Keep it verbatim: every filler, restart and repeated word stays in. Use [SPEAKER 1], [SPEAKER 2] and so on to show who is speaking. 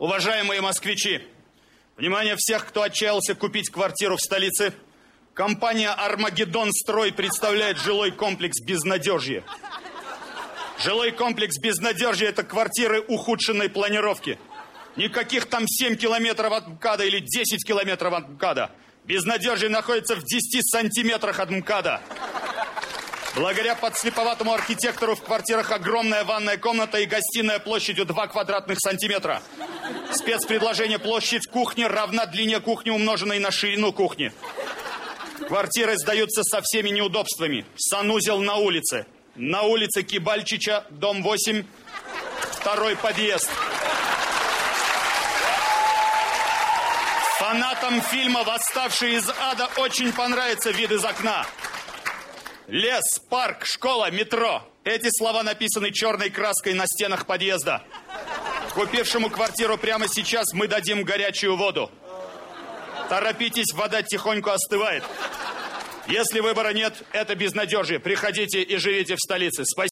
[SPEAKER 1] Уважаемые москвичи, внимание всех, кто отчаялся купить квартиру в столице. Компания «Армагеддон Строй» представляет жилой комплекс «Безнадежье». Жилой комплекс «Безнадежье» – это квартиры ухудшенной планировки. Никаких там семь километров от МКАДа или десять километров от МКАДа. «Безнадежье» находится в десяти сантиметрах от МКАДа. Благодаря подслеповатому архитектору в квартирах огромная ванная комната и гостиная площадью два квадратных сантиметра. Спецпредложение: площадь кухни равна длине кухни, умноженной на ширину кухни. Квартиры сдаются со всеми неудобствами. Санузел на улице. На улице Кибальчича, дом восемь, второй подъезд. Фанатам фильма «Восставшие из ада» очень понравится вид из окна. Лес, парк, школа, метро. Эти слова написаны черной краской на стенах подъезда. Купившему квартиру прямо сейчас мы дадим горячую воду. Торопитесь, вода тихонько остывает. Если выбора нет, это безнадежье. Приходите и живите в столице. Спасибо.